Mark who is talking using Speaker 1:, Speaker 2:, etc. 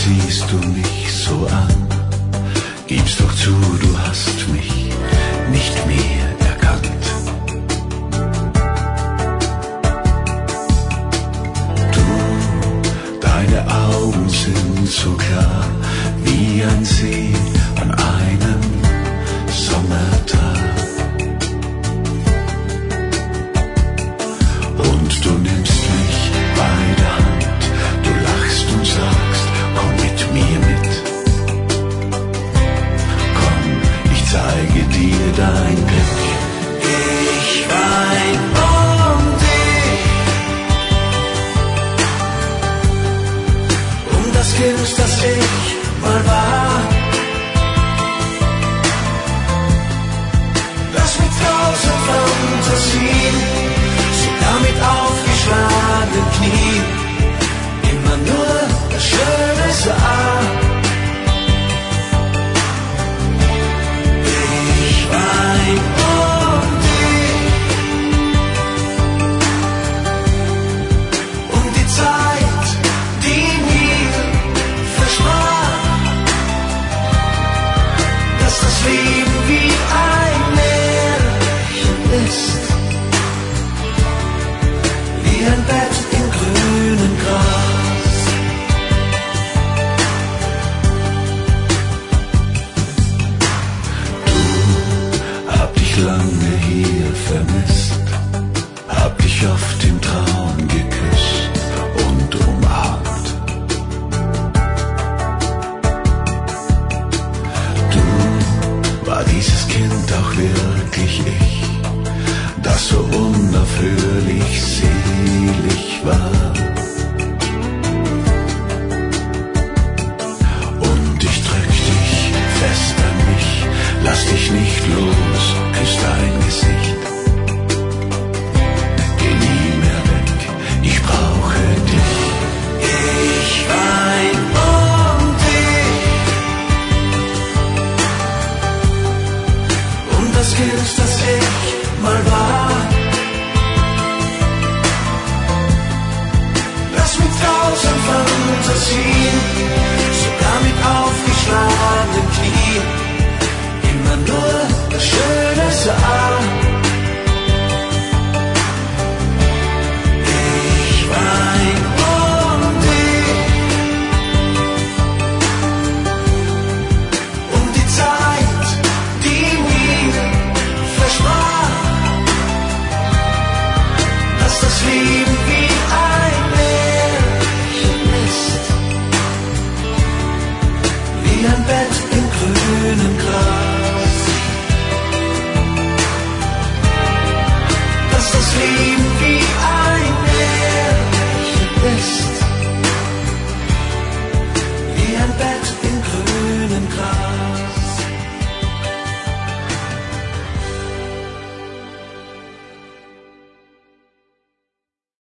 Speaker 1: siehst du mich so an, gibst doch zu, du hast mich nicht mehr erkannt. Du, deine Augen sind so klar wie ein See an einem Sommertag. Und du nimmst mich bei der Hand, du lachst und sagst, komm mit mir mit. Komm, ich zeige dir dein Glück. Ich wein um dich, um das Kind, das ich mal war. Das mit 1000 Fantasien, sogar mit aufgeschlagenen Knien, immer nur das Schöne sah. Ich wein um dich, um die Zeit, die mir versprach, dass das Leben wie ein Märchen ist, wie ein Bett im grünen Gras. Du, hab dich lange hier vermisst, hab dich oft im Traum geküsst und umarmt. Du, war dieses Kind auch wirklich ich, das so unaufhörlich selig war? Und ich drück dich fest an mich, lass dich nicht los, küss dein Gesicht. Geh nie mehr weg, ich brauche dich. Ich wein um dich, um das Kind, das ich mal war. Das mit 1000 Fantasien, sogar mit aufgeschlagenen Knien, immer nur das Schöne sah. Ich wein um dich, um die Zeit, die mir versprach, dass das Leben wie ein Märchen ist, wie ein Bett im grünen Gras. Dass das Leben wie ein Märchen ist, wie ein Bett im grünen Gras.